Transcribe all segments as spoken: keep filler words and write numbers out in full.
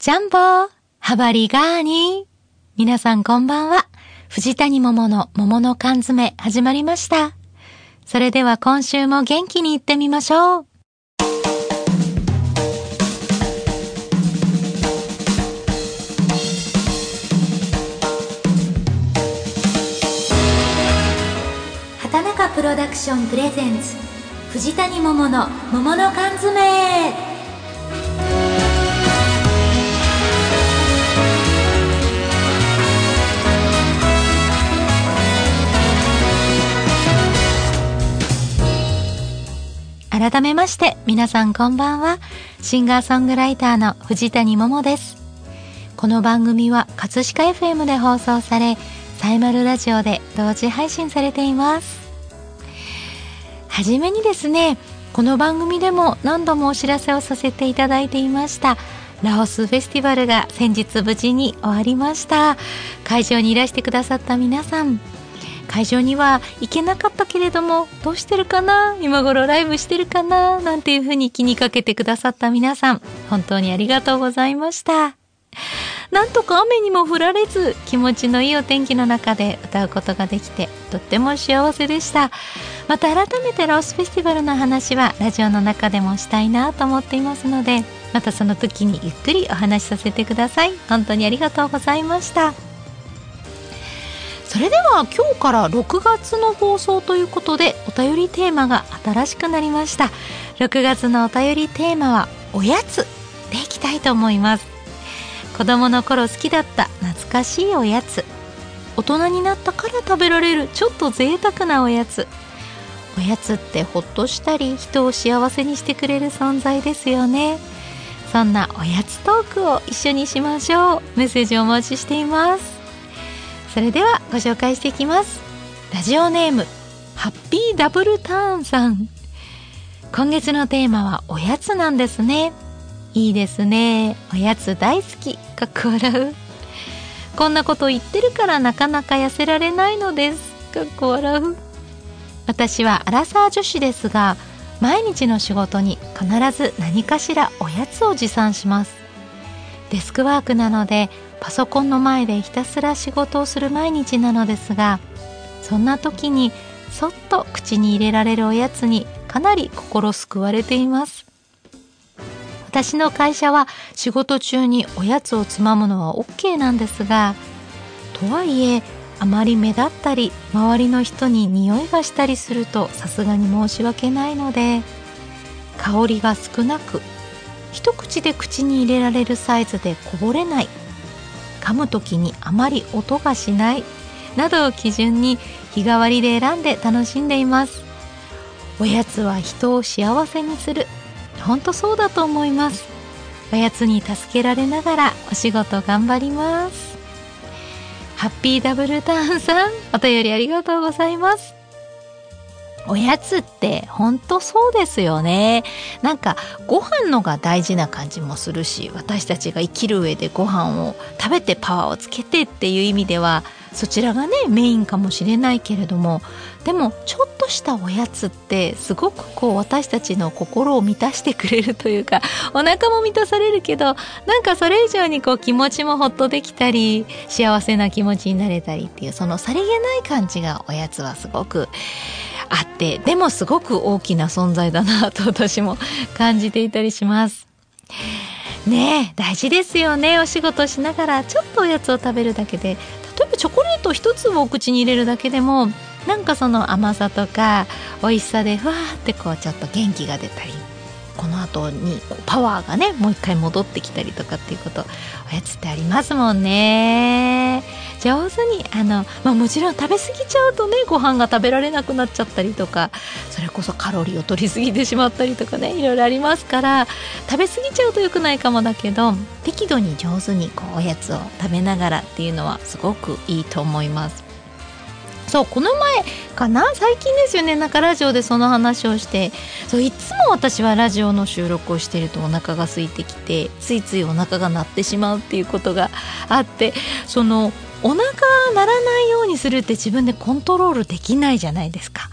ジャンボハバリガーニ。皆さんこんばんは。藤谷桃の桃の缶詰始まりました。それでは今週も元気にいってみましょう。畑中プロダクションプレゼンツ藤谷桃の桃の缶詰。改めまして皆さんこんばんは。シンガーソングライターの藤谷桃です。この番組は葛飾 エフエム で放送され、サイマルラジオで同時配信されています。はじめにですね、この番組でも何度もお知らせをさせていただいていましたラオスフェスティバルが先日無事に終わりました。会場にいらしてくださった皆さん、会場には行けなかったけれどもどうしてるかな、今頃ライブしてるかな、なんていう風に気にかけてくださった皆さん、本当にありがとうございました。なんとか雨にも降られず気持ちのいいお天気の中で歌うことができてとっても幸せでした。また改めてラオスフェスティバルの話はラジオの中でもしたいなと思っていますので、またその時にゆっくりお話しさせてください。本当にありがとうございました。それでは今日からろくがつの放送ということで、お便りテーマが新しくなりました。ろくがつのお便りテーマはおやつでいきたいと思います。子供の頃好きだった懐かしいおやつ、大人になったから食べられるちょっと贅沢なおやつ。おやつってほっとしたり人を幸せにしてくれる存在ですよね。そんなおやつトークを一緒にしましょう。メッセージをお待ちしています。それではご紹介していきます。ラジオネームハッピーダブルターンさん。今月のテーマはおやつなんですね。いいですね。おやつ大好き。かっこ笑う。こんなこと言ってるからなかなか痩せられないのです。かっこ笑う。私はアラサー女子ですが、毎日の仕事に必ず何かしらおやつを持参します。デスクワークなのでパソコンの前でひたすら仕事をする毎日なのですが、そんな時にそっと口に入れられるおやつにかなり心救われています。私の会社は仕事中におやつをつまむのは OK なんですが、とはいえあまり目立ったり周りの人に匂いがしたりするとさすがに申し訳ないので、香りが少なく一口で口に入れられるサイズでこぼれない、噛むときにあまり音がしないなどを基準に日替わりで選んで楽しんでいます。おやつは人を幸せにする。本当そうだと思います。おやつに助けられながらお仕事頑張ります。ハッピーダブルターンさん、お便りありがとうございます。おやつって本当そうですよね。なんかご飯のが大事な感じもするし、私たちが生きる上でご飯を食べてパワーをつけてっていう意味ではそちらがねメインかもしれないけれども、でもちょっとしたおやつってすごくこう私たちの心を満たしてくれるというか、お腹も満たされるけど、なんかそれ以上にこう気持ちもほっとできたり幸せな気持ちになれたりっていう、そのさりげない感じがおやつはすごくあって、でもすごく大きな存在だなと私も感じていたりしますね。え大事ですよね。お仕事しながらちょっとおやつを食べるだけで、例えばチョコレート一つをお口に入れるだけでもなんかその甘さとか美味しさでふわーってこうちょっと元気が出たり、この後にこうパワーがねもう一回戻ってきたりとかっていうこと、おやつってありますもんね。上手にあの、まあ、もちろん食べ過ぎちゃうとねご飯が食べられなくなっちゃったりとか、それこそカロリーを取りすぎてしまったりとかね、いろいろありますから、食べ過ぎちゃうと良くないかもだけど、適度に上手にこうおやつを食べながらっていうのはすごくいいと思います。そう、この前かな、最近ですよね、なんかラジオでその話をして、そういつも私はラジオの収録をしているとお腹が空いてきて、ついついお腹が鳴ってしまうっていうことがあって、そのお腹鳴らないようにするって自分でコントロールできないじゃないですか。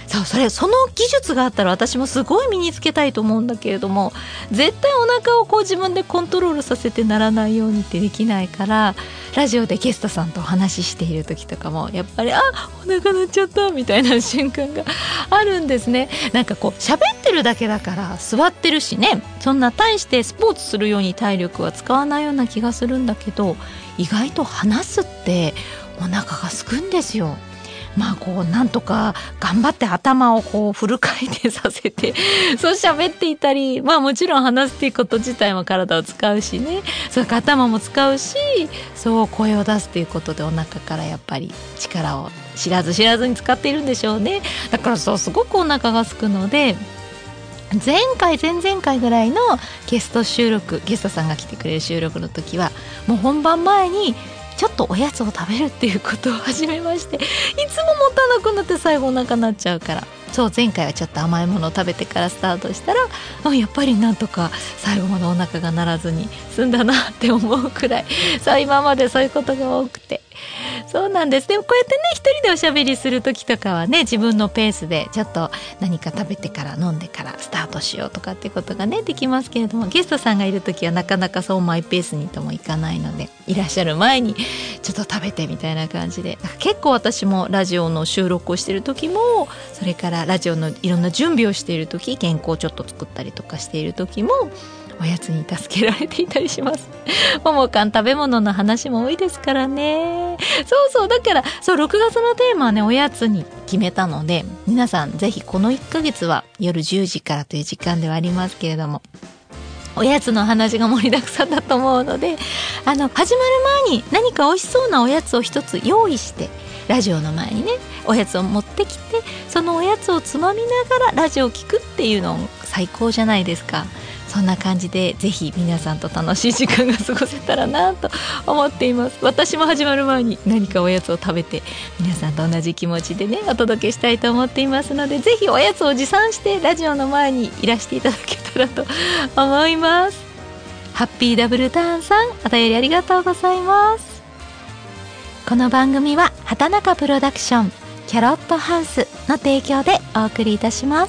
そう、それその技術があったら私もすごい身につけたいと思うんだけれども、絶対お腹をこう自分でコントロールさせてならないようにってできないから、ラジオでゲストさんとお話ししている時とかもやっぱりあお腹鳴っちゃったみたいな瞬間があるんですね。なんかこう喋ってるだけだから座ってるしね、そんな大してスポーツするように体力は使わないような気がするんだけど、意外と話すってお腹が空くんですよ。まあこうなんとか頑張って頭をこうフル回転させてそう喋っていたり、まあもちろん話すっていうこと自体も体を使うしね、それから頭も使うし、そう声を出すっていうことでお腹からやっぱり力を知らず知らずに使っているんでしょうね。だからそうすごくお腹が空くので、前回前々回ぐらいのゲスト収録、ゲストさんが来てくれる収録の時はもう本番前にちょっとおやつを食べるっていうことを始めまして、いつも持たなくなって最後お腹なっちゃうから、そう前回はちょっと甘いものを食べてからスタートしたら、あやっぱりなんとか最後までお腹が鳴らずに済んだなって思うくらい、そう今までそういうことが多くて、そうなんです。でもこうやってね一人でおしゃべりする時とかはね、自分のペースでちょっと何か食べてから飲んでからスタートしようとかってことがねできますけれども、ゲストさんがいる時はなかなかそうマイペースにともいかないので、いらっしゃる前にちょっと食べてみたいな感じで、結構私もラジオの収録をしている時も、それからラジオのいろんな準備をしている時、原稿をちょっと作ったりとかしている時もおやつに助けられていたりします。ももかん食べ物の話も多いですからね。そうそう、だからそうろくがつのテーマはねおやつに決めたので、皆さんぜひこのいっかげつは夜じゅうじからという時間ではありますけれども、おやつの話が盛りだくさんだと思うので、あの始まる前に何か美味しそうなおやつを一つ用意して、ラジオの前にねおやつを持ってきて、そのおやつをつまみながらラジオを聞くっていうの最高じゃないですか。そんな感じでぜひ皆さんと楽しい時間が過ごせたらなと思っています。私も始まる前に何かおやつを食べて、皆さんと同じ気持ちでねお届けしたいと思っていますので、ぜひおやつを持参してラジオの前にいらしていただけたらと思います。ハッピーダブルターンさん、お便りありがとうございます。この番組は畑中プロダクションキャロットハウスの提供でお送りいたします。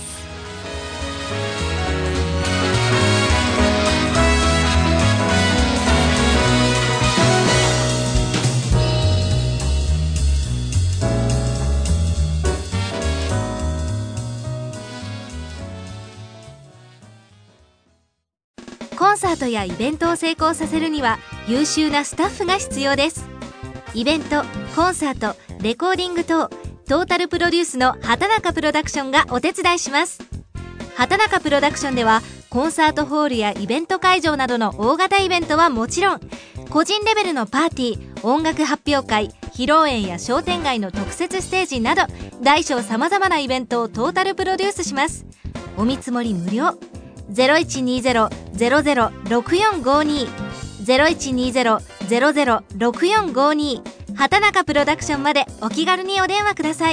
コンサートやイベントを成功させるには優秀なスタッフが必要です。イベント、コンサート、レコーディング等トータルプロデュースの畑中プロダクションがお手伝いします。畑中プロダクションではコンサートホールやイベント会場などの大型イベントはもちろん、個人レベルのパーティー、音楽発表会、披露宴や商店街の特設ステージなど大小さまざまなイベントをトータルプロデュースします。お見積もり無料。ゼロいちにゼロ ゼロゼロ ろくよんごに ゼロいちにゼロ ゼロゼロ ろくよんごに 畑中プロダクションまでお気軽にお電話ください。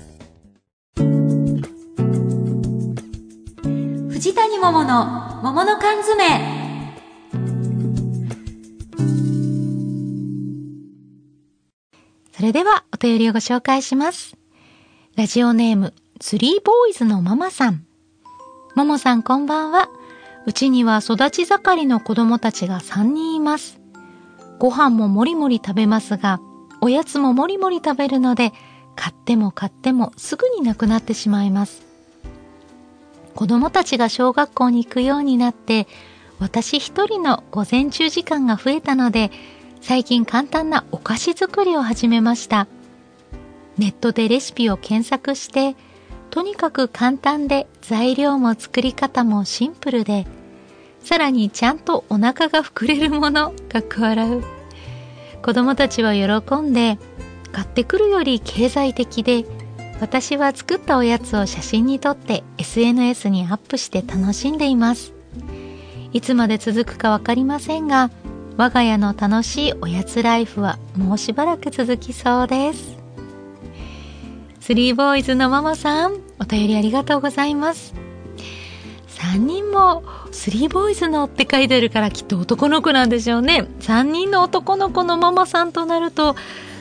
藤谷桃の桃の缶詰。それではお便りをご紹介します。ラジオネームスリーボーイズのママさん。ももさんこんばんは。うちには育ち盛りの子供たちがさんにんいます。ご飯ももりもり食べますが、おやつももりもり食べるので、買っても買ってもすぐになくなってしまいます。子供たちが小学校に行くようになって、私一人の午前中時間が増えたので、最近簡単なお菓子作りを始めました。ネットでレシピを検索して、とにかく簡単で材料も作り方もシンプルで、さらにちゃんとお腹が膨れるものかっこ笑う。子供たちは喜んで、買ってくるより経済的で、私は作ったおやつを写真に撮って エスエヌエス にアップして楽しんでいます。いつまで続くかわかりませんが、我が家の楽しいおやつライフはもうしばらく続きそうです。スリーボーイズのママさん、お便りありがとうございます。さんにんもスリーボーイズのって書いてあるからきっと男の子なんでしょうね。さんにんの男の子のママさんとなると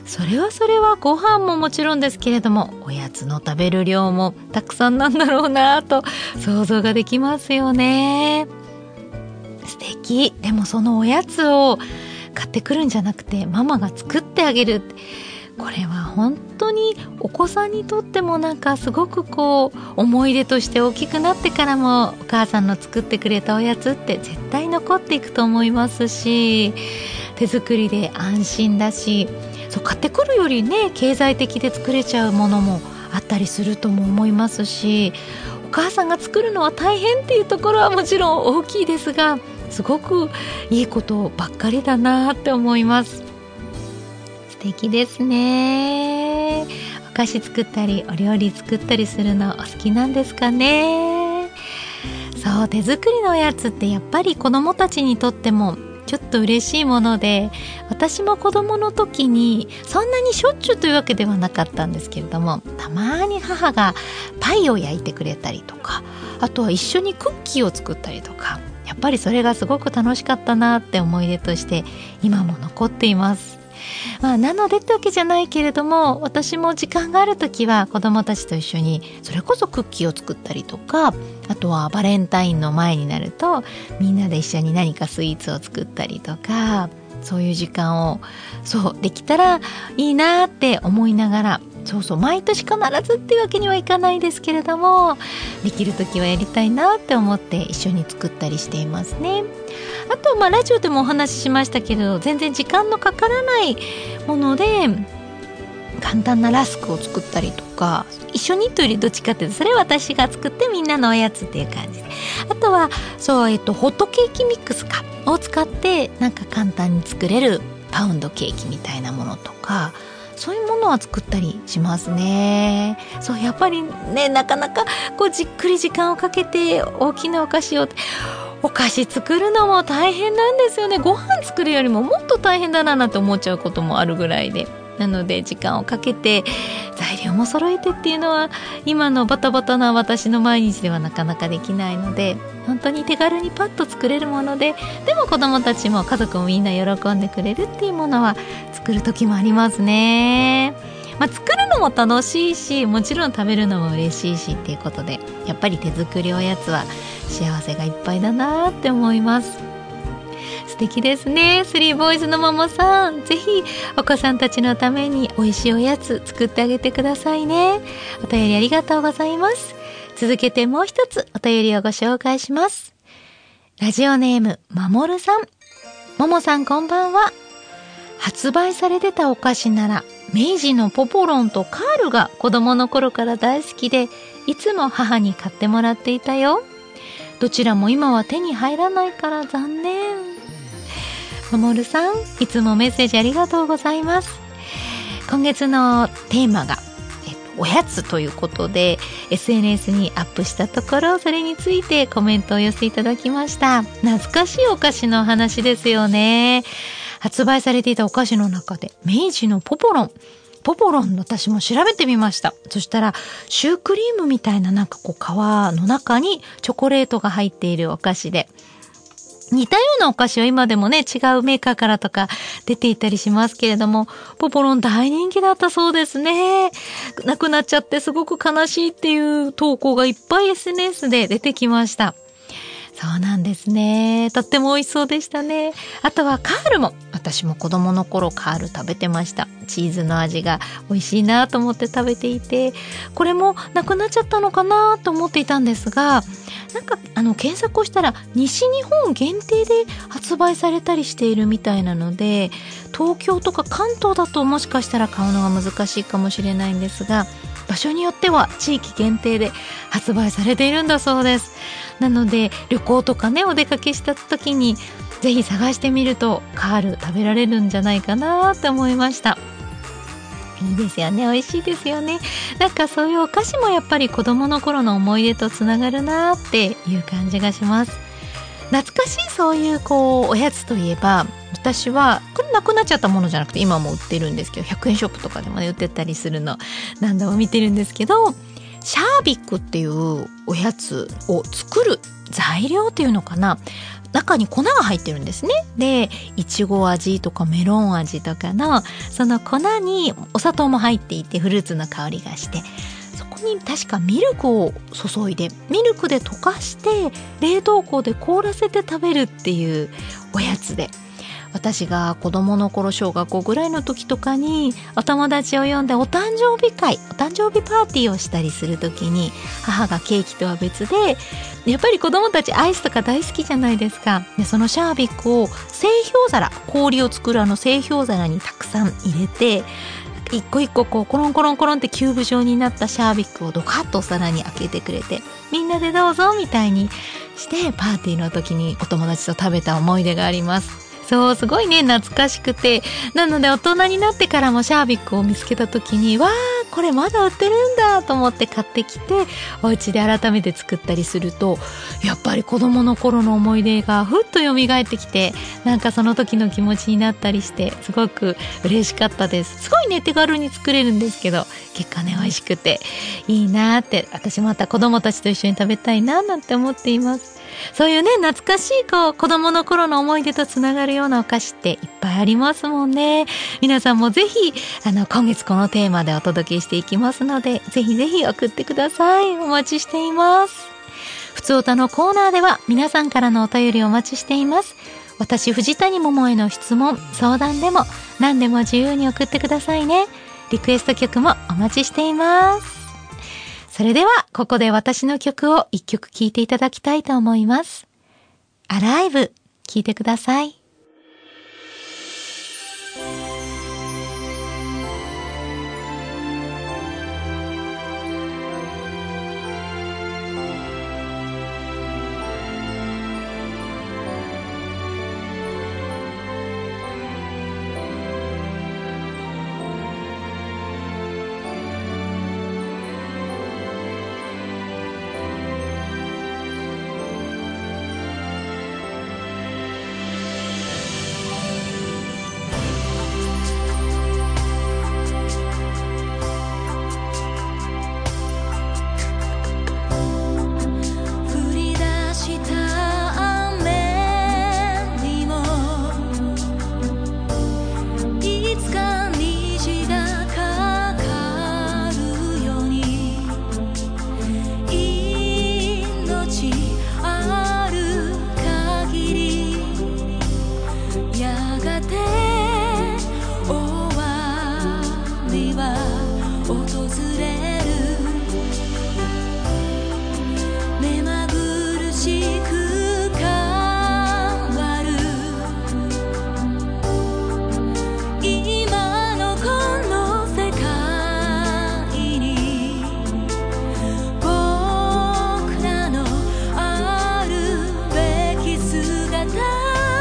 それはそれはご飯ももちろんですけれども、おやつの食べる量もたくさんなんだろうなと想像ができますよね。素敵。でもそのおやつを買ってくるんじゃなくてママが作ってあげる、これは本当にお子さんにとってもなんかすごくこう思い出として大きくなってからもお母さんの作ってくれたおやつって絶対残っていくと思いますし、手作りで安心だし、そう買ってくるよりね経済的で作れちゃうものもあったりするとも思いますし、お母さんが作るのは大変っていうところはもちろん大きいですが、すごくいいことばっかりだなって思います。素敵ですね。お菓子作ったりお料理作ったりするのお好きなんですかね。そう、手作りのおやつってやっぱり子どもたちにとってもちょっと嬉しいもので、私も子供の時にそんなにしょっちゅうというわけではなかったんですけれども、たまに母がパイを焼いてくれたりとか、あとは一緒にクッキーを作ったりとか、やっぱりそれがすごく楽しかったなって思い出として今も残っています。まあ、なのでってわけじゃないけれども、私も時間があるときは子どもたちと一緒にそれこそクッキーを作ったりとか、あとはバレンタインの前になるとみんなで一緒に何かスイーツを作ったりとか、そういう時間をそうできたらいいなって思いながら、そうそう毎年必ずっていうわけにはいかないですけれども、できるときはやりたいなって思って一緒に作ったりしていますね。あとまあラジオでもお話ししましたけど、全然時間のかからないもので簡単なラスクを作ったりとか、一緒にというよりどっちかっていうとそれは私が作ってみんなのおやつっていう感じで、あとはそう、えっと、ホットケーキミックスかを使ってなんか簡単に作れるパウンドケーキみたいなものとか、そういうものは作ったりしますね。そうやっぱりね、なかなかこうじっくり時間をかけて大きなお菓子をお菓子作るのも大変なんですよね。ご飯作るよりももっと大変だななんて思っちゃうこともあるぐらいで、なので時間をかけて材料も揃えてっていうのは今のバタバタな私の毎日ではなかなかできないので、本当に手軽にパッと作れるもので、でも子どもたちも家族もみんな喜んでくれるっていうものは作る時もありますね。まあ、作るのも楽しいし、もちろん食べるのも嬉しいしっていうことで、やっぱり手作りおやつは幸せがいっぱいだなって思います。素敵ですね。スリーボーイズのママさん、ぜひお子さんたちのために美味しいおやつ作ってあげてくださいね。お便りありがとうございます。続けてもう一つお便りをご紹介します。ラジオネームまもるさん。ももさんこんばんは。発売されてたお菓子なら明治のポポロンとカールが子供の頃から大好きで、いつも母に買ってもらっていたよ。どちらも今は手に入らないから残念。まもるさん、いつもメッセージありがとうございます。今月のテーマが、えっと、おやつということで エスエヌエス にアップしたところ、それについてコメントを寄せていただきました。懐かしいお菓子の話ですよね。発売されていたお菓子の中で明治のポポロンポポロン、私も調べてみました。そしたらシュークリームみたいななんかこう皮の中にチョコレートが入っているお菓子で、似たようなお菓子は今でもね、違うメーカーからとか出ていたりしますけれども、ポポロン大人気だったそうですね。なくなっちゃってすごく悲しいっていう投稿がいっぱい エスエヌエス で出てきました。そうなんですね。とっても美味しそうでしたね。あとはカールも、私も子供の頃カール食べてました。チーズの味が美味しいなと思って食べていて、これもなくなっちゃったのかなと思っていたんですが、なんかあの検索をしたら西日本限定で発売されたりしているみたいなので、東京とか関東だともしかしたら買うのが難しいかもしれないんですが、場所によっては地域限定で発売されているんだそうです。なので旅行とかね、お出かけした時にぜひ探してみるとカール食べられるんじゃないかなと思いました。いいですよね。美味しいですよね。なんかそういうお菓子もやっぱり子供の頃の思い出とつながるなっていう感じがします。懐かしいそういうこうおやつといえば、私はこれなくなっちゃったものじゃなくて今も売ってるんですけど、ひゃくえんショップとかでもね売ってたりするの何度も見てるんですけど、シャービックっていうおやつを作る材料っていうのかな、 中に粉が入ってるんですね。で、いちご味とかメロン味とかのその粉にお砂糖も入っていてフルーツの香りがして、そこに確かミルクを注いでミルクで溶かして冷凍庫で凍らせて食べるっていうおやつで、私が子供の頃小学校ぐらいの時とかにお友達を呼んでお誕生日会お誕生日パーティーをしたりする時に、母がケーキとは別でやっぱり子供たちアイスとか大好きじゃないですか。でそのシャービックを製氷皿、氷を作るあの製氷皿にたくさん入れて、一個一個こうコロンコロンコロンってキューブ状になったシャービックをドカッとお皿に開けてくれて、みんなでどうぞみたいにしてパーティーの時にお友達と食べた思い出があります。そう、すごいね、懐かしくて。なので大人になってからもシャービックを見つけた時に、わー、これまだ売ってるんだと思って買ってきて、お家で改めて作ったりすると、やっぱり子供の頃の思い出がふっと蘇ってきて、なんかその時の気持ちになったりして、すごく嬉しかったです。すごいね、手軽に作れるんですけど、結果ね、美味しくていいなーって、私また子供たちと一緒に食べたいななんて思っています。そういうね、懐かしいこう子供の頃の思い出とつながるようなお菓子っていっぱいありますもんね。皆さんもぜひあの今月このテーマでお届けしていきますので、ぜひぜひ送ってください。お待ちしています。ふつおたのコーナーでは皆さんからのお便りをお待ちしています。私藤谷桃への質問、相談でも何でも自由に送ってくださいね。リクエスト曲もお待ちしています。それではここで私の曲を一曲聴いていただきたいと思います。アライブ、聴いてください。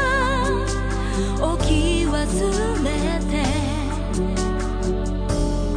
「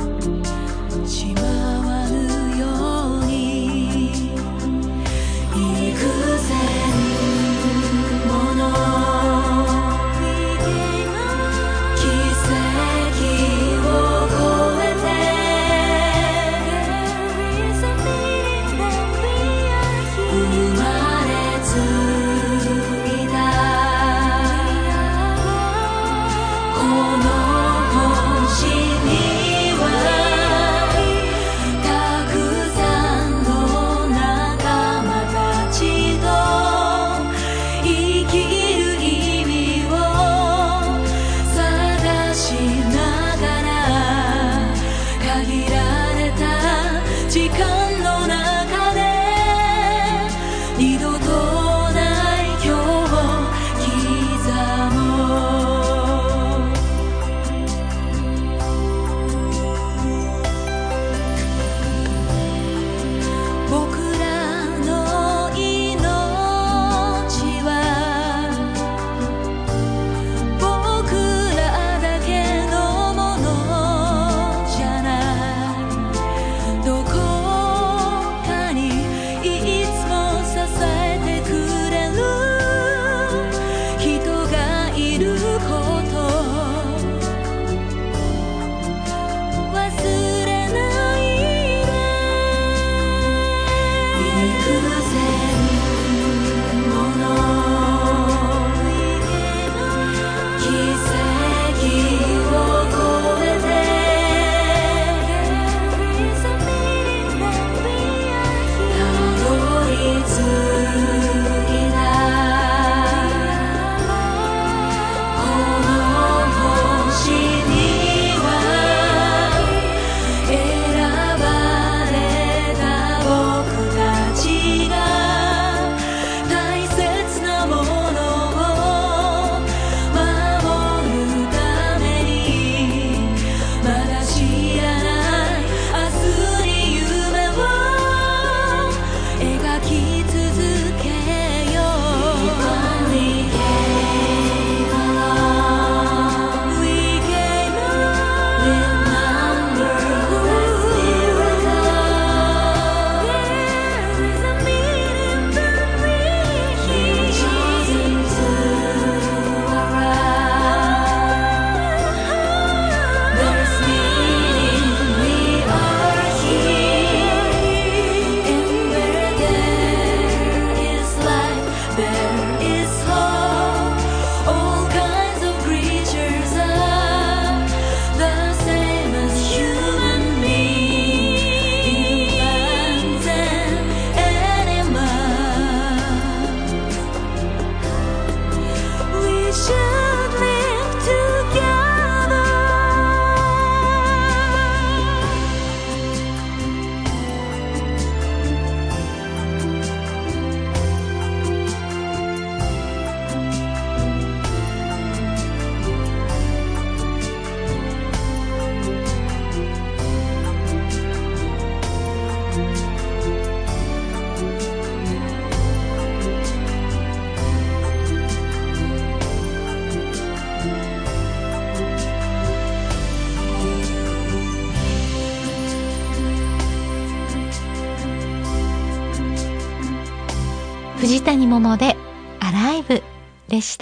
藤谷桃でアライブでした。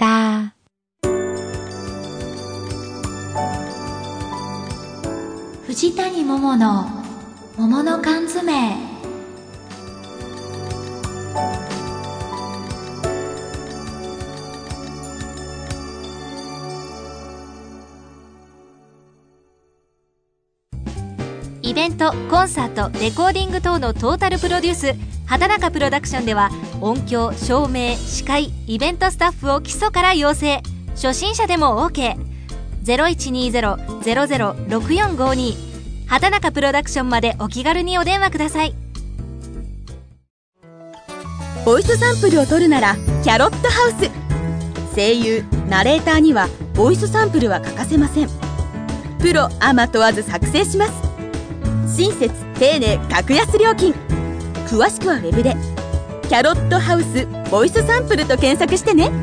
藤谷桃の桃の缶詰。 イベント、コンサート、レコーディング等のトータルプロデュース、畑中プロダクションでは音響、照明、司会、イベントスタッフを基礎から養成。初心者でも オーケー。ゼロいちにゼロ ゼロゼロ ろくよんごに 畑中プロダクションまでお気軽にお電話ください。 ボイスサンプルを取るならキャロットハウス。声優、ナレーターにはボイスサンプルは欠かせません。プロアマ問わず作成します。親切、丁寧、格安料金。詳しくはウェブでキャロットハウスボイスサンプルと検索してね。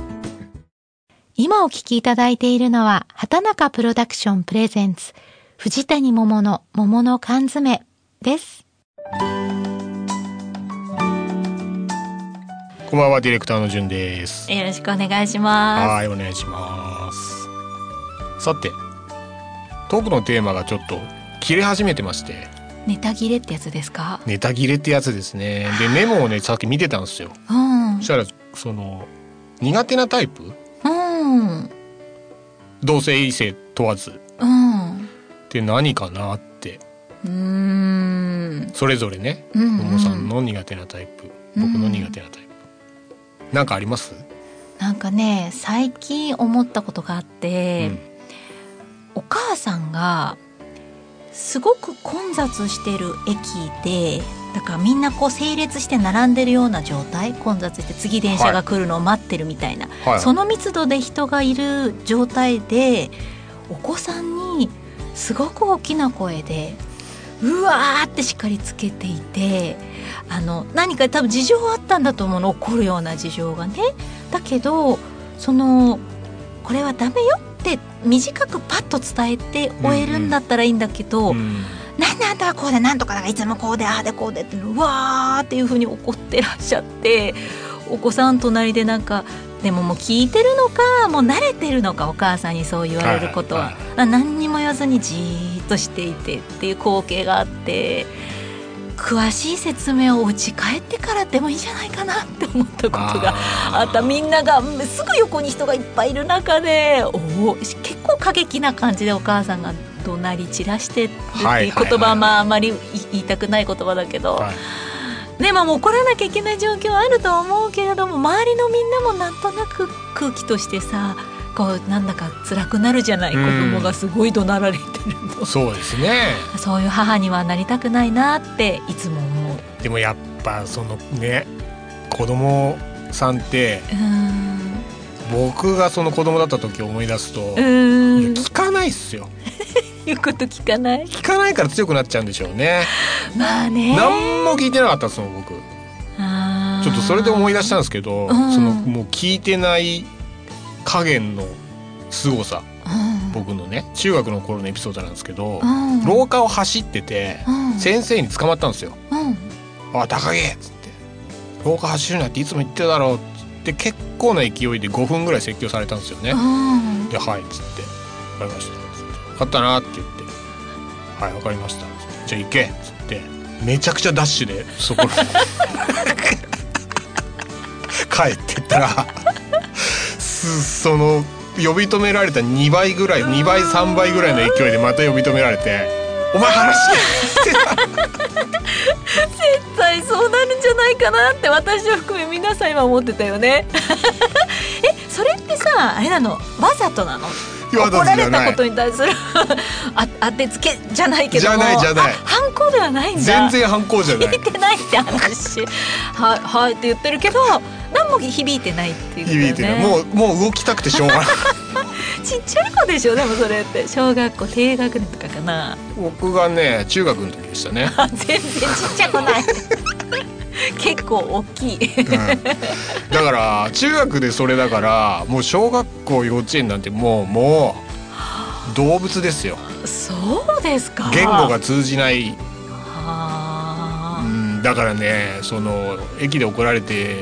今お聞きいただいているのは畑中プロダクションプレゼンツ藤谷桃の桃の缶詰です。 こんばんは、ディレクターのじゅんです。 よろしくお願いします。 はい、お願いします。さて、トークのテーマがちょっと切れ始めてまして。 ネタ切れってやつですか？ ネタ切れってやつですね。で、メモをね、さっき見てたんですよ。うん。そしたら、その苦手なタイプ、うん、同性異性問わず、うん、って何かなって。うーん、それぞれね、ももさんの苦手なタイプ、僕の苦手なタイプ、うん、なんかあります？ なんかね、最近思ったことがあって、うん、お母さんがすごく混雑してる駅で、だからみんなこう整列して並んでるような状態、混雑して次電車が来るのを待ってるみたいな、はい、その密度で人がいる状態で、お子さんにすごく大きな声でうわーって叱りつけていて、あの何か多分事情あったんだと思うの、怒るような事情がね。だけどそのこれはダメよって短くパッと伝えて終えるんだったらいいんだけど、うんうん、なんであんたはこうでなんとかだからいつもこうでああでこうでってうわーっていう風に怒ってらっしゃって、お子さん隣でなんかでももう聞いてるのかもう慣れてるのか、お母さんにそう言われることは、はいはいはい、何にも言わずにじーっとしていてっていう光景があって、詳しい説明をお家帰ってからでもいいんじゃないかなって思ったことがあった。みんながすぐ横に人がいっぱいいる中で、お結構過激な感じでお母さんが怒鳴り散らしてるっていう言葉は、まああまり言いたくない言葉だけど、はい、でももう怒らなきゃいけない状況はあると思うけれども、周りのみんなもなんとなく空気としてさ、こうなんだか辛くなるじゃない、子供がすごい怒鳴られてるの。 そうですね。 そういう母にはなりたくないなっていつも思う。 でもやっぱそのね、子供さんって僕がその子供だった時を思い出すと、うーん、いや聞かないっすよ言うこと聞かない聞かないから強くなっちゃうんでしょうね。 まあね、 何も聞いてなかったっすもん僕。あ、ちょっとそれで思い出したんですけど、うん、そのもう聞いてない加減の凄さ、うん、僕のね中学の頃のエピソードなんですけど、うん、廊下を走ってて、うん、先生に捕まったんですよ、うん、あ、高木っつって、廊下走るなっていつも言ってるだろうって結構な勢いでごふんぐらい説教されたんですよね、うん、で、はいっつって分かりましたっつって分かったなって言って、はい分かりましたじゃあ行けっつってめちゃくちゃダッシュでそこ帰ってったらその呼び止められたにばいぐらい、にばいさんばいぐらいの勢いでまた呼び止められて、お前話して絶対そうなるんじゃないかなって私を含め皆さん今思ってたよねえ、それってさ、あれなの、わざとなの？怒られたことに対するあ当てつけじゃないけども、じゃないじゃない、反抗ではないんだ。 全然反抗じゃない、 聞いてないって話はい、はいって言ってるけど何も響いてないっていうことだよね。響いてない、もう、もう動きたくてしょうがないちっちゃい子でしょ、でもそれって小学校低学年とかかな。 僕がね中学の時でしたね全然ちっちゃくない結構大きい、うん、 だから中学でそれだからもう小学校幼稚園なんてもうもう動物ですよ。 そうですか。 言語が通じない、は、うん、だからねその駅で怒られて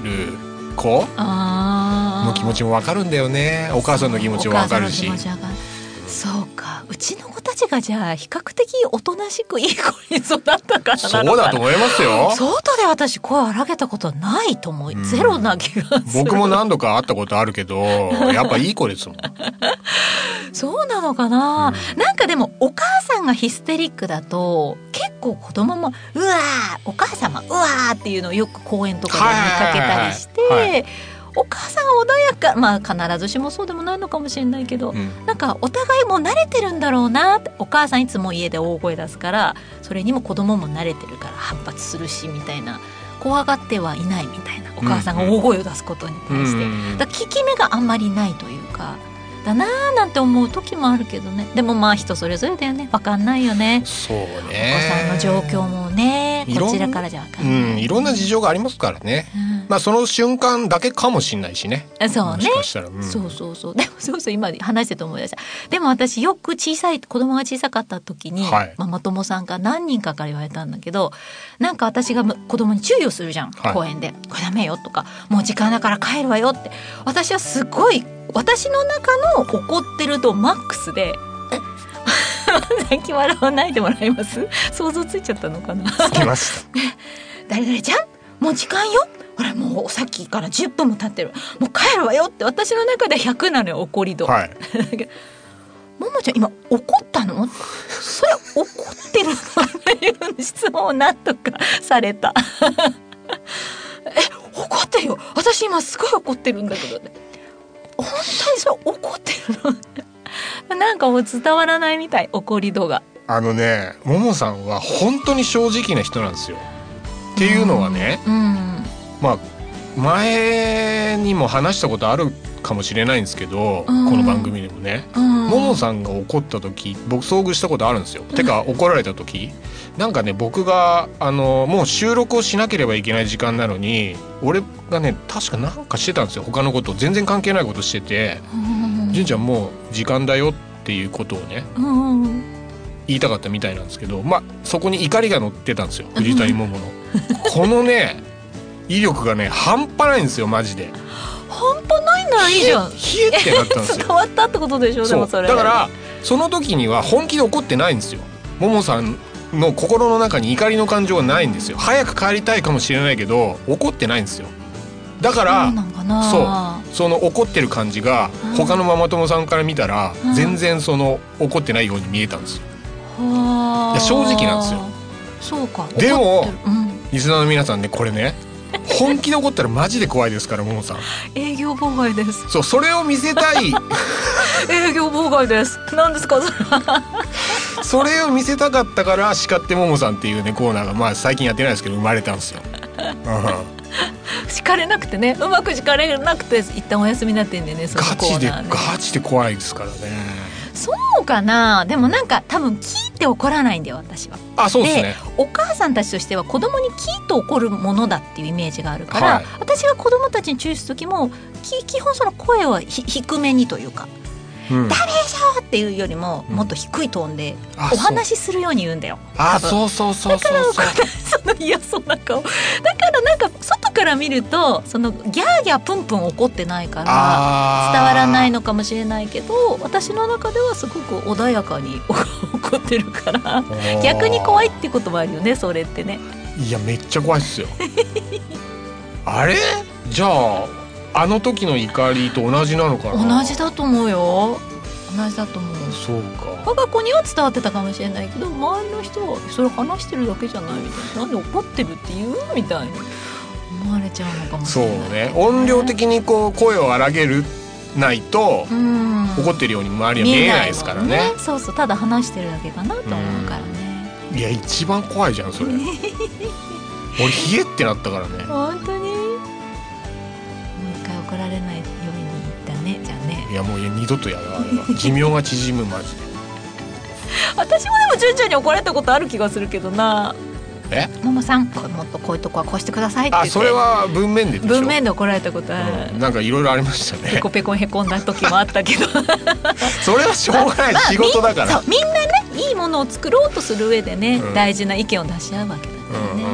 子の気持ちも分かるんだよね。お母さんの気持ちも分かるし。 そうか、うちの子たちがじゃあ比較的おとなしくいい子に育ったからなのかな。 そうだと思いますよ。 外で私声荒げたことないと思う、うん、ゼロな気がする。 僕も何度か会ったことあるけどやっぱいい子ですもん。 そうなのかな、うん、なんかでもお母さんがヒステリックだと結構子供もうわーお母様うわーっていうのをよく公園とかで見かけたりして、はいはいはい、お母さんが穏やか、まあ必ずしもそうでもないのかもしれないけど、うん、なんかお互いもう慣れてるんだろうなって。お母さんいつも家で大声出すからそれにも子供も慣れてるから反発するしみたいな、怖がってはいないみたいな、お母さんが大声を出すことに対して、うんうん、だから効き目があんまりないというかだなーなんて思う時もあるけどね。でもまあ人それぞれだよね。分かんないよね。 そうね。 お子さんの状況もねこちらからじゃ分かんない、 うん、いろんな事情がありますからね、うん、まあその瞬間だけかもしれないしね。 そうね、 もしかしたら、うん、 そうそうそう。でもそうそう今話してて思い出した。でも私よく小さい子供が小さかった時に、はい、ママ友さんが何人かから言われたんだけど、なんか私が子供に注意をするじゃん、はい、公園でこれダメよとかもう時間だから帰るわよって。私はすごい私の中の怒ってるとマックスで最近笑わないでもらえます？想像ついちゃったのかな。 つきました誰々ちゃんもう時間よ、ほらもうさっきからじゅっぷんも経ってる、もう帰るわよって私の中でひゃくなのよ怒り度、はい、ももちゃん今怒ったの？それ怒ってるのっていう質問を何とかされたえ怒ってるよ私今すごい怒ってるんだけどね。本当にそれ怒ってるのなんかもう伝わらないみたい怒り度が。 あのねももさんは本当に正直な人なんですよ。っていうのはね、うんうん、まあ前にも話したことあるかもしれないんですけど、うん、この番組でもね、うん、ももさんが怒った時僕遭遇したことあるんですよ、うん、てか怒られた時なんかね僕があのもう収録をしなければいけない時間なのに俺がね確かなんかしてたんですよ。他のこと全然関係ないことしてて、うん、純ちゃんもう時間だよっていうことをね、うん、言いたかったみたいなんですけど、まあそこに怒りが乗ってたんですよ藤谷桃のこのね威力がね半端ないんですよマジで。 半端ないならいいじゃん。 冷えってなったんですよ。 変わったってことでしょ。でもそれだからその時には本気で怒ってないんですよ。ももさんの心の中に怒りの感情はないんですよ。早く帰りたいかもしれないけど怒ってないんですよ。だからそうなんかな、そうその怒ってる感じが他のママ友さんから見たら全然その怒ってないように見えたんですよ。いや正直なんですよ。 そうか。 でも、うん、リスナーの皆さんねこれね本気で怒ったらマジで怖いですからももさん。 営業妨害です。 そうそれを見せたい営業妨害です。何ですかそれそれを見せたかったから叱ってももさんっていうねコーナーがまあ最近やってないですけど生まれたんですよ、 うん、叱れなくてねうまく叱れなくて一旦お休みになってんでねそのコーナーね。 ガチでガチで怖いですからね。 そうかな。でもなんか多分聞いて怒らないんだよ私は。 あそうですね。 でお母さんたちとしては子供に聞いて怒るものだっていうイメージがあるから、はい、私が子供たちに注意する時も基本その声は低めにというか、うん、ダメでしょっていうよりももっと低いトーンでお話しするように言うんだよ。 あそうそうそうそうそう。 だからその嫌そうな顔だからなんか外から見るとそのギャーギャープンプン怒ってないから伝わらないのかもしれないけど私の中ではすごく穏やかに怒ってるから逆に怖いってこともあるよねそれってね。 いやめっちゃ怖いっすよあれじゃああの時の怒りと同じなのかな。 同じだと思うよ。同じだと思う。 そうか。 我が子には伝わってたかもしれないけど周りの人はそれ話してるだけじゃないみたいな。なんで怒ってるって言うみたいに思われちゃうのかもしれない、ね、 そうね。音量的にこう声を荒げるないと怒ってるように周りは見えないですからね。ねそうそうただ話してるだけかなと思うからね。 いや一番怖いじゃんそれ俺冷えってなったからね。 本当にもう一回怒られないように言ったねじゃあね。 いやもう二度とやだあれは寿命が縮むマジで私もでも順々に怒られたことある気がするけどな。 えももさんもっとこういうとこはこうしてくださいって言って。 あそれは文面ででしょ。 文面で怒られたことある、 うん、なんかいろいろありましたね。 ペコペコへこんだ時もあったけどそれはしょうがない、まあ、仕事だから、 まあ、みんなねいいものを作ろうとする上でね、うん、大事な意見を出し合うわけだからね、うんうん、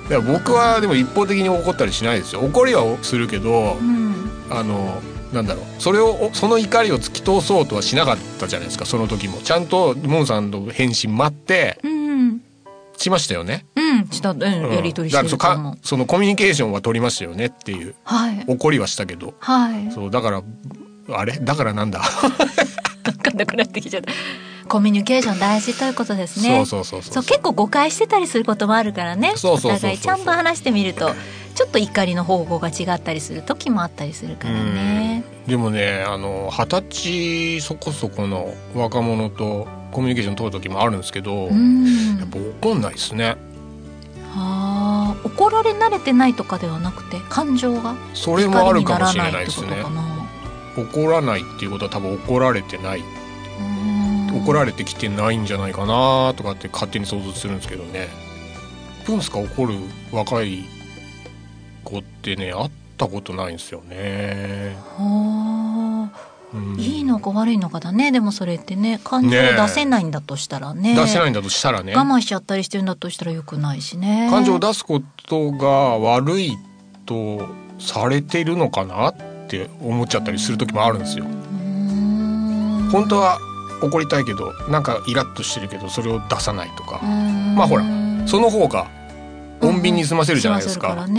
だから僕はでも一方的に怒ったりしないですよ。怒りはするけど、うん、あのなんだろう、それをその怒りを突き通そうとはしなかったじゃないですか。その時もちゃんとモンさんの返信待って、うん、しましたよね。 うんした、うん、やり取りしてると思う。 そのコミュニケーションは取りましたよねっていう、はい、怒りはしたけど、はい、そうだからあれだからなんだ分かんなくなってきちゃった。コミュニケーション大事ということですね。 そうそうそうそう。 そう結構誤解してたりすることもあるからね。そうそうそうそう。お互いちゃんと話してみるとちょっと怒りの方向が違ったりする時もあったりするからね。 でもね、あの二十歳そこそこの若者とコミュニケーション取る時もあるんですけど、やっぱ怒んないですね。 はあ、怒られ慣れてないとかではなくて感情がそれもあるかもしれないですね。怒らないっていうことは多分怒られてない、怒られてきてないんじゃないかなとかって勝手に想像するんですけどね。どうですか、怒る若い子ってね、会ったことないんですよね。はあ、うん、いいのか悪いのかだね。でもそれってね、感情を出せないんだとしたらね、 出せないんだとしたらね、 我慢しちゃったりしてるんだとしたらよくないしね。 感情を出すことが悪いとされてるのかなって思っちゃったりする時もあるんですよ。本当は怒りたいけどなんかイラッとしてるけどそれを出さないとか、まあほらその方が穏便に済ませるじゃないですか。うん、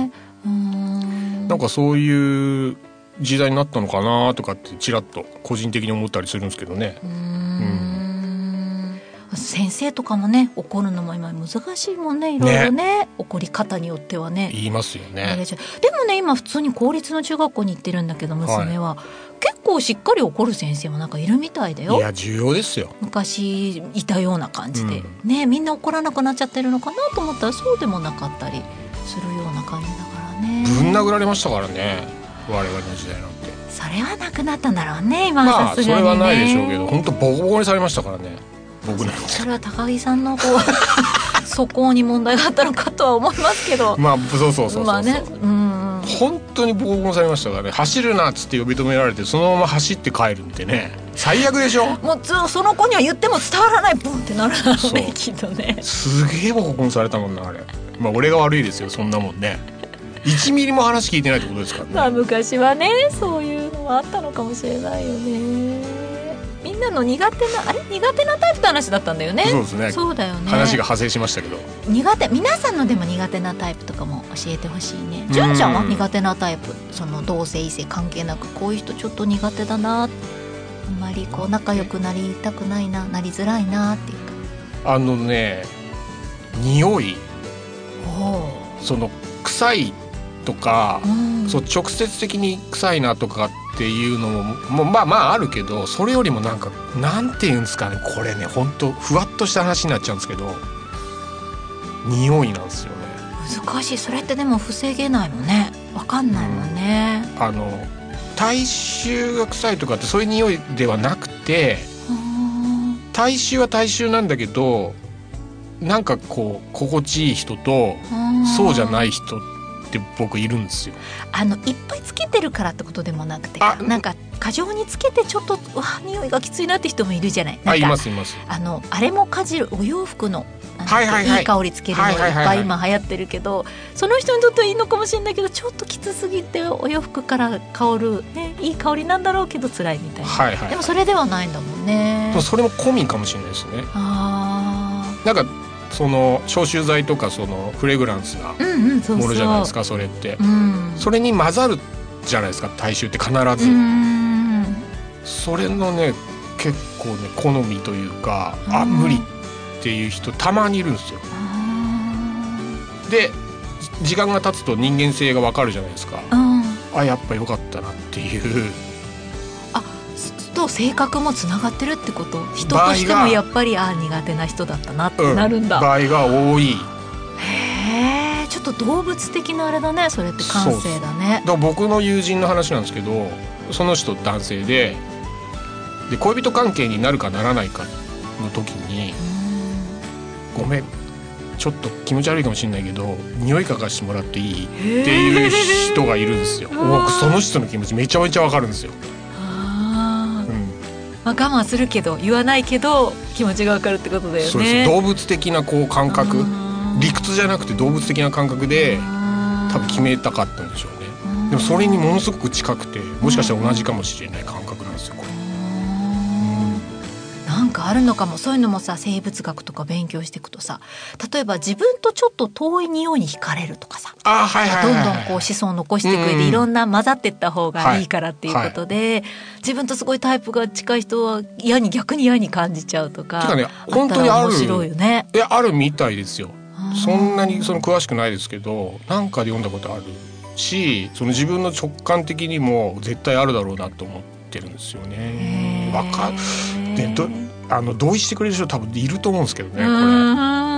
うん、なんかそういう時代になったのかなとかってちらっと個人的に思ったりするんですけどね。うん、 うん、先生とかもね、怒るのも今難しいもんね、いろいろ ね, ね怒り方によってはね言いますよね。 でもね、今普通に公立の中学校に行ってるんだけど娘は、はい、結構しっかり怒る先生もなんかいるみたいだよ。 いや重要ですよ。 昔いたような感じで、うん、ね、みんな怒らなくなっちゃってるのかなと思ったらそうでもなかったりするような感じだからね。 ぶん殴られましたからね、我々の時代なんて。 それはなくなったんだろうね今は。さすがにね、 まあそれはないでしょうけど、本当ボコボコにされましたからね僕なんて。 それは高木さんのこう素行に問題があったのかとは思いますけど、 まあそうそうそうそうそう、まあね、うん、本当にボコボコにされましたからね。走るなっつって呼び止められてそのまま走って帰るんでね、最悪でしょ。 もうその子には言っても伝わらない、ボンってなるのねきっとね。 すげえボコボコにされたもんなあれ。まあ俺が悪いですよ、そんなもんね。いちミリも話聞いてないってことですからね。 まあ昔はねそういうのはあったのかもしれないよね。みんなの苦手なあれ苦手なタイプって話だったんだよね。 そうですね。 そうだよね。 話が派生しましたけど、 苦手、皆さんのでも苦手なタイプとかも教えてほしいね。純ちゃんは苦手なタイプ、その同性異性関係なくこういう人ちょっと苦手だな、あんまりこう仲良くなりたくないな、なりづらいなっていうか。 あのね、匂い、その臭いとか、うん、そう直接的に臭いなとかっていうのも、もまあまああるけど、それよりもなんかなんていうんですかね、これね本当ふわっとした話になっちゃうんですけど、匂いなんですよね。 難しい。それってでも防げないもんね、わかんないもんね、 うん、あの体臭が臭いとかってそういう匂いではなくて、体臭は体臭なんだけど、なんかこう心地いい人とそうじゃない人って僕いるんですよ。 あのいっぱいつけてるからってことでもなくて、なんか過剰につけてちょっとわ匂いがきついなって人もいるじゃない。なんかあ、いますいます。 あのあれもかじるお洋服のはいはいはい、いい香りつけるのいっぱい今流行ってるけど、その人にとってはいいのかもしれないけど、ちょっときつすぎてお洋服から香る、ね、いい香りなんだろうけど辛いみたいな、はいはいはい、でもそれではないんだもんね。 それも込みかもしれないですね。あ、なんかその消臭剤とかそのフレグランスなものじゃないですか、それって、うん、それに混ざるじゃないですか、体臭って必ず。うん、それのね結構ね好みというか、あ、無理っていう人たまにいるんですよ。で時間が経つと人間性が分かるじゃないですか。あ、やっぱ良かったなっていう。 あ、と性格もつながってるってこと。人としてもやっぱりあ苦手な人だったなってなるんだ、 うん、場合が多い。 へえ、ちょっと動物的なあれだね、それって感性だね。 だから僕の友人の話なんですけど、その人男性で、で恋人関係になるかならないかの時に、ごめんちょっと気持ち悪いかもしれないけど匂い嗅がしてもらっていいっていう人がいるんですよ。僕その人の気持ちめちゃめちゃわかるんですよ。 あ、うん、まあ、我慢するけど言わないけど気持ちがわかるってことだよね。 そうです。動物的なこう感覚理屈じゃなくて動物的な感覚で多分決めたかったんでしょうね。でもそれにものすごく近くて、もしかしたら同じかもしれない感覚なんですよこれ。 なんかあるのかも。そういうのもさ、生物学とか勉強していくとさ、例えば自分とちょっと遠い匂いに惹かれるとかさ、 あ、はいはいはいはい、 どんどんこう子孫を残していく上でいろんな混ざっていった方がいいからっていうことで、はいはい、自分とすごいタイプが近い人は嫌に逆に嫌に感じちゃうとか。 てかね、本当にある、 面白いよね。 いや、あるみたいですよ。そんなにその詳しくないですけど、なんかで読んだことあるし、その自分の直感的にも絶対あるだろうなと思ってるんですよね。わかでどあの同意してくれる人多分いると思うんですけどね、これ、うん、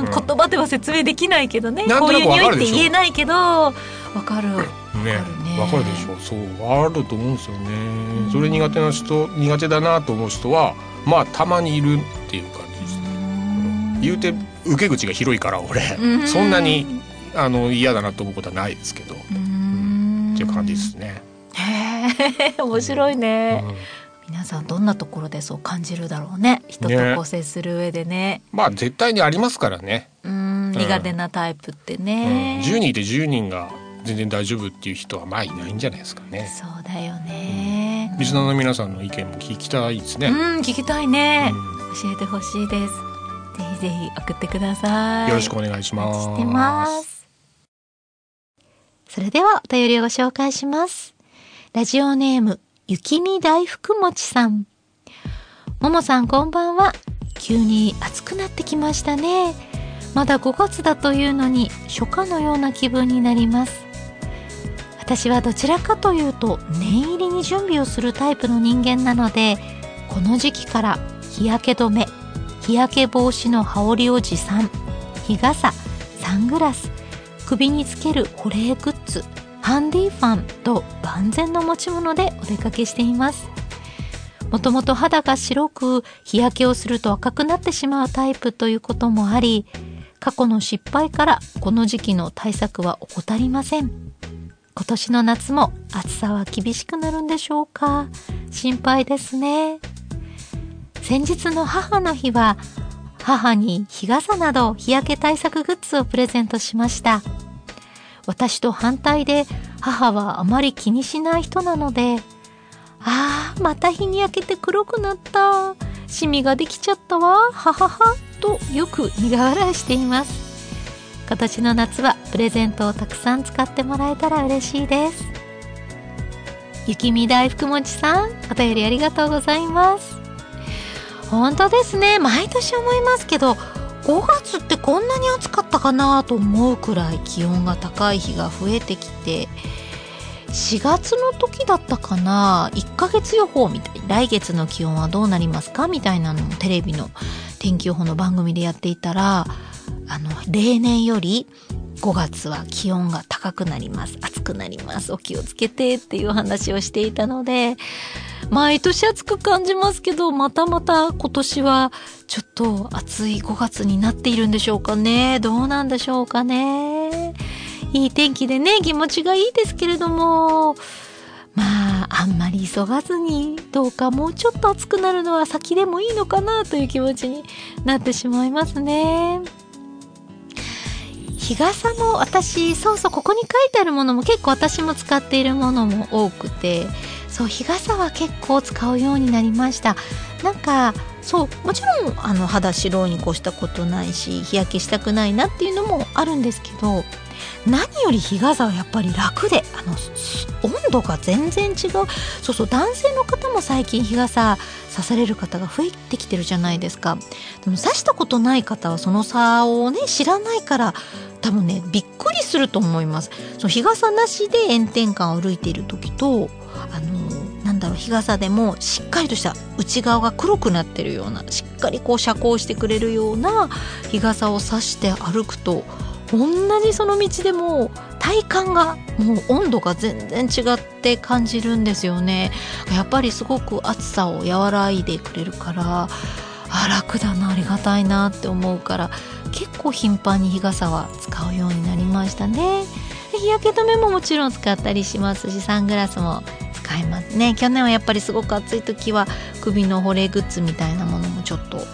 言葉では説明できないけどね、こういう匂いって言えないけどわかるね、 わかるでしょ。そうあると思うんですよね。それ苦手な人、苦手だなと思う人はまあたまにいるっていう感じですね。言うて受け口が広いから俺そんなにあの嫌だなと思うことはないですけど、うんっていう感じですね。 へー面白いね、うん、皆さんどんなところでそう感じるだろうね、人とこう接する上で ね, ねまあ絶対にありますからね。 うん、苦手なタイプってね、 うん、じゅうにんいてじゅうにんが全然大丈夫っていう人はまあいないんじゃないですかね。 そうだよね、うん、 リスナーの皆さんの意見も聞きたいですね。 うん、聞きたいね、うん、教えてほしいです。ぜひぜひ送ってください。 よろしくお願いします。 お待ちしてます。それではお便りをご紹介します。ラジオネーム雪見大福餅さん。ももさんこんばんは。急に暑くなってきましたね。まだごがつだというのに初夏のような気分になります。私はどちらかというと念入りに準備をするタイプの人間なので、この時期から日焼け止め、日焼け防止の羽織を持参、日傘、サングラス、首につける保冷グッズ、ハンディファンと万全の持ち物でお出かけしています。もともと肌が白く日焼けをすると赤くなってしまうタイプということもあり、過去の失敗からこの時期の対策は怠りません。今年の夏も暑さは厳しくなるんでしょうか。心配ですね。先日の母の日は母に日傘など日焼け対策グッズをプレゼントしました。私と反対で母はあまり気にしない人なので、あーまた日に焼けて黒くなった、シミができちゃったわ、はははとよく苦笑いしています。今年の夏はプレゼントをたくさん使ってもらえたら嬉しいです。雪見大福餅さん、お便りありがとうございます。本当ですね、毎年思いますけどごがつってこんなに暑かったかなと思うくらい気温が高い日が増えてきて、しがつの時だったかな、いっかげつ予報みたい、来月の気温はどうなりますかみたいなのをテレビの天気予報の番組でやっていたら、あの例年よりごがつは気温が高くなります、暑くなります、お気をつけてっていう話をしていたので、毎年暑く感じますけど、またまた今年はちょっと暑いごがつになっているんでしょうかね。どうなんでしょうかね。いい天気でね、気持ちがいいですけれども、まああんまり急がずに、どうかもうちょっと暑くなるのは先でもいいのかなという気持ちになってしまいますね。日傘も私、そうそう、ここに書いてあるものも結構私も使っているものも多くて、そう、日傘は結構使うようになりました。なんかそうもちろんあの肌白いに越したことないし、日焼けしたくないなっていうのもあるんですけど、何より日傘はやっぱり楽で、あの温度が全然違う。そうそう、男性の方も最近日傘さされる方が増えてきてるじゃないですか。でも差したことない方はその差をね知らないから多分ねびっくりすると思います。その日傘なしで炎天下を歩いている時と、あのなんだろう、日傘でもしっかりとした内側が黒くなってるような、しっかりこう遮光してくれるような日傘を差して歩くと、同じその道でも体感がもう温度が全然違って感じるんですよね。やっぱりすごく暑さを和らいでくれるから、あ、楽だな、ありがたいなって思うから、結構頻繁に日傘は使うようになりましたね。日焼け止めももちろん使ったりしますし、サングラスも使いますね。去年はやっぱりすごく暑い時は首の保冷グッズみたいなものもちょっと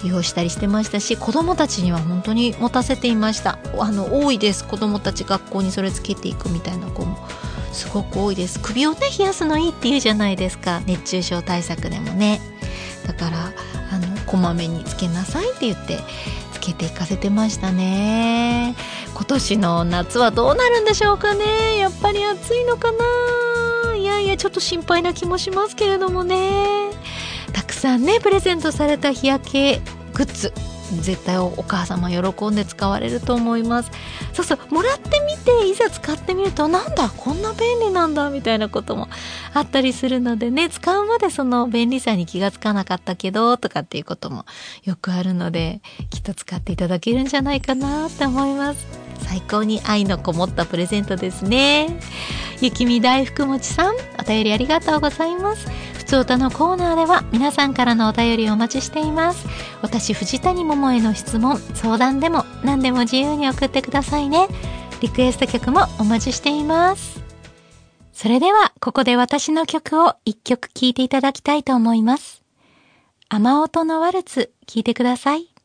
利用したりしてましたし、子どもたちには本当に持たせていました。あの多いです。子どもたち学校にそれつけていくみたいな子もすごく多いです。首をね冷やすのいいっていうじゃないですか、熱中症対策でもね。だからあのこまめにつけなさいって言ってつけていかせてましたね。今年の夏はどうなるんでしょうかね。やっぱり暑いのかな。いやいやちょっと心配な気もしますけれどもね。たくさんねプレゼントされた日焼けグッズ、絶対お母様喜んで使われると思います。そうそう、もらってみていざ使ってみると、なんだこんな便利なんだみたいなこともあったりするのでね、使うまでその便利さに気がつかなかったけどとかっていうこともよくあるので、きっと使っていただけるんじゃないかなって思います。最高に愛のこもったプレゼントですね。雪見大福もちさん、お便りありがとうございます。ふつおたのコーナーでは皆さんからのお便りをお待ちしています。私藤谷桃への質問、相談でも何でも自由に送ってくださいね。リクエスト曲もお待ちしています。それではここで私の曲を一曲聴いていただきたいと思います。雨音のワルツ、聴いてください。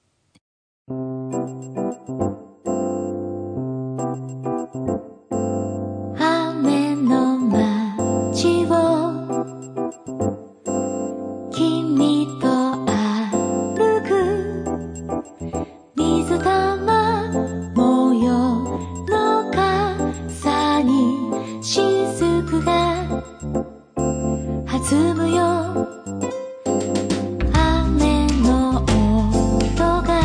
雨の街を君と歩く、水玉模様の傘に雫が弾むよ。雨の音が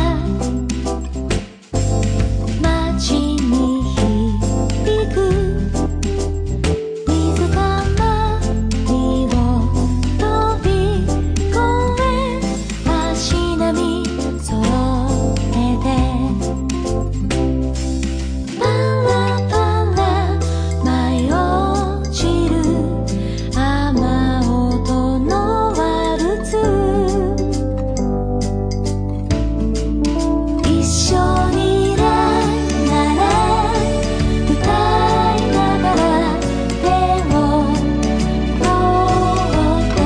街に響く、水玉にを飛び越え、足並み揃えて、パラパラ舞い落ちる雨音のワルツ、一緒にラララ歌いながら手を取って、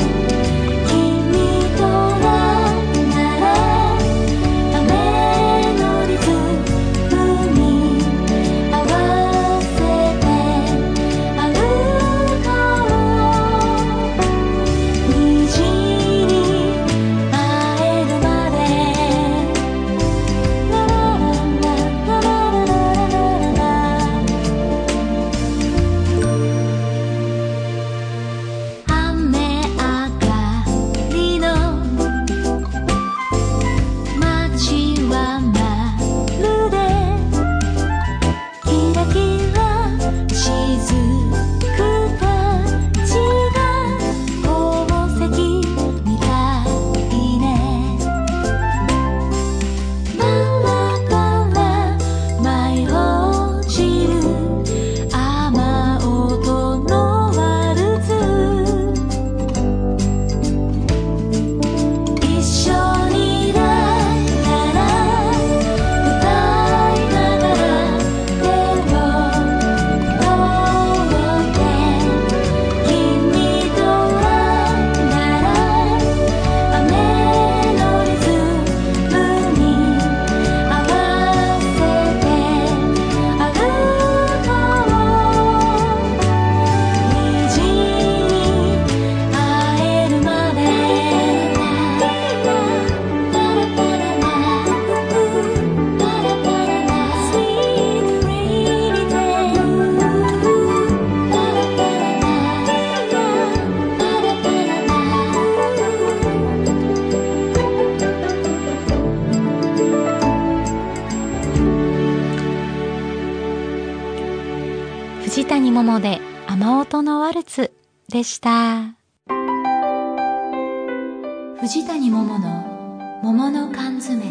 君とラララ雨のリズムに合わせて歩こう、虹に会えるまで。ララララララララララ、雨上がりの街はまるでキラキラ雫たちが宝石みたいね。パラパラ舞い落ちる雨音のワルツ、一緒にラララ歌いながら手を取って、君とラララ雨のリズムに合わせて歩こう、虹に会えるまで。パラパラな、パラパラな Sweet rainy day、 パラパラな、パラパラな。藤谷桃で雨音のワルツでした。藤谷桃の桃の缶詰。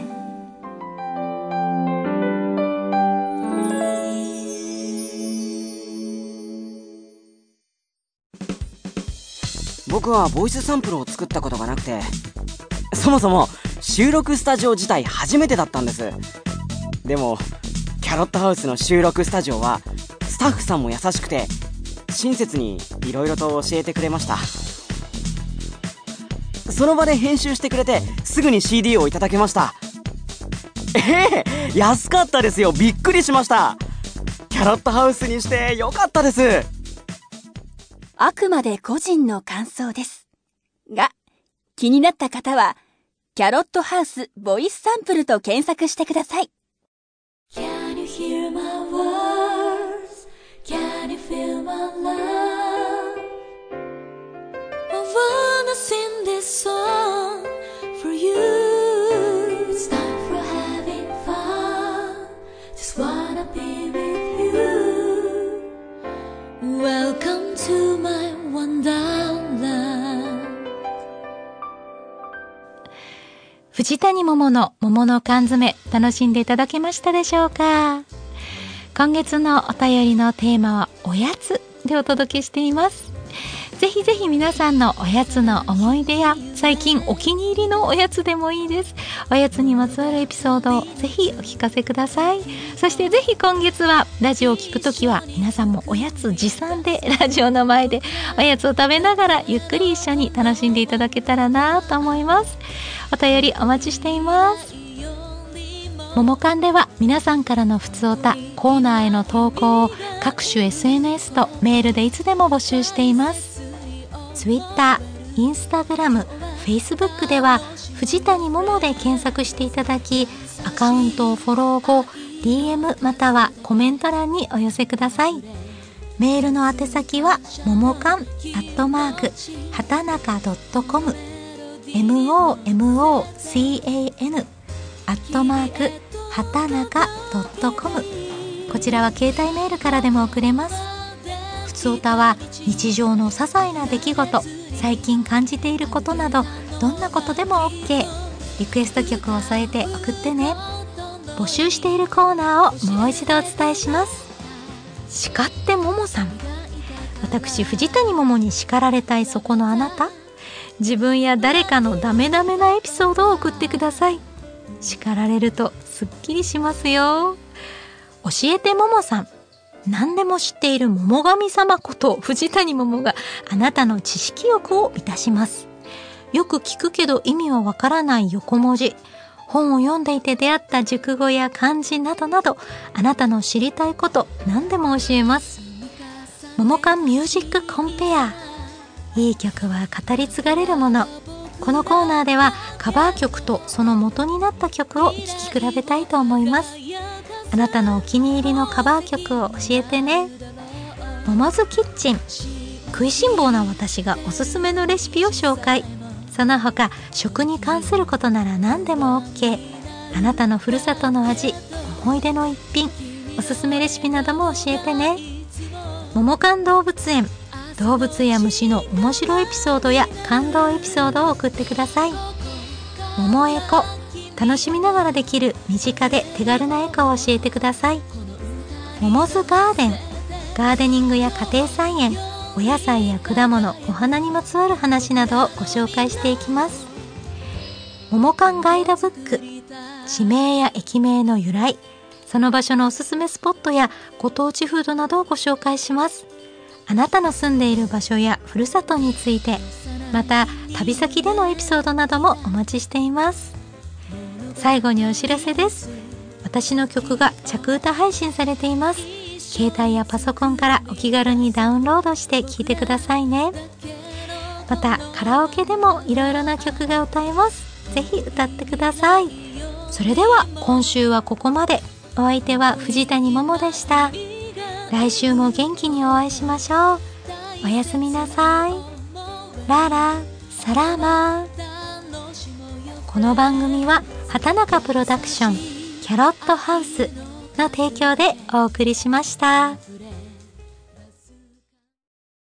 僕はボイスサンプルを作ったことがなくて、そもそも収録スタジオ自体初めてだったんです。でもキャロットハウスの収録スタジオはスタッフさんも優しくて親切にいろいろと教えてくれました。 その場で編集してくれてすぐに シーディー をいただけました。ええ、安かったですよ。びっくりしました。キャロットハウスにしてよかったです。 あくまで個人の感想ですが、気になった方はキャロットハウスボイスサンプルと検索してください。 Can you hear my words? Can you feel my love? I wanna sing this song for you. It's time for having fun. Just wanna be with you. Welcome to my wonderland. 藤谷桃の桃の缶詰、楽しんでいただけましたでしょうか。今月のお便りのテーマはおやつでお届けしています。ぜひぜひ皆さんのおやつの思い出や最近お気に入りのおやつでもいいです。おやつにまつわるエピソードをぜひお聞かせください。そしてぜひ今月はラジオを聞くときは皆さんもおやつ持参でラジオの前でおやつを食べながらゆっくり一緒に楽しんでいただけたらなと思います。お便りお待ちしています。ももかんでは皆さんからのふつおた、コーナーへの投稿を各種 エスエヌエス とメールでいつでも募集しています。Twitter、Instagram、Facebook では藤谷桃で検索していただき、アカウントをフォロー後 ディーエム またはコメント欄にお寄せください。メールの宛先はももかんアットマークはたなか .comモモカン アットマークはたなか .com、 こちらは携帯メールからでも送れます。ふつおたは日常の些細な出来事、最近感じていることなどどんなことでも OK、 リクエスト曲を添えて送ってね。募集しているコーナーをもう一度お伝えします。叱ってももさん、私藤谷桃に叱られたいそこのあなた、自分や誰かのダメダメなエピソードを送ってください。叱られるとすっきりしますよ。教えてももさん、何でも知っている桃神様こと藤谷桃があなたの知識欲を満たします。よく聞くけど意味はわからない横文字、本を読んでいて出会った熟語や漢字などなど、あなたの知りたいこと何でも教えます。桃缶ミュージックコンペア、いい曲は語り継がれるもの。このコーナーではカバー曲とその元になった曲を聴き比べたいと思います。あなたのお気に入りのカバー曲を教えてね。モモズキッチン、食いしん坊な私がおすすめのレシピを紹介。その他食に関することなら何でも OK。 あなたのふるさとの味、思い出の一品、おすすめレシピなども教えてね。ももかん動物園、動物や虫の面白いエピソードや感動エピソードを送ってください。ももエコ、楽しみながらできる身近で手軽なエコを教えてください。ももずガーデン、ガーデニングや家庭菜園、お野菜や果物、お花にまつわる話などをご紹介していきます。ももかんガイドブック、地名や駅名の由来、その場所のおすすめスポットやご当地フードなどをご紹介します。あなたの住んでいる場所やふるさとについて、また旅先でのエピソードなどもお待ちしています。最後にお知らせです。私の曲が着歌配信されています。携帯やパソコンからお気軽にダウンロードして聴いてくださいね。またカラオケでもいろいろな曲が歌えます。ぜひ歌ってください。それでは今週はここまで。お相手は藤谷桃でした。来週も元気にお会いしましょう。おやすみなさい。ララサラマ。この番組は畑中プロダクションキャロットハウスの提供でお送りしました。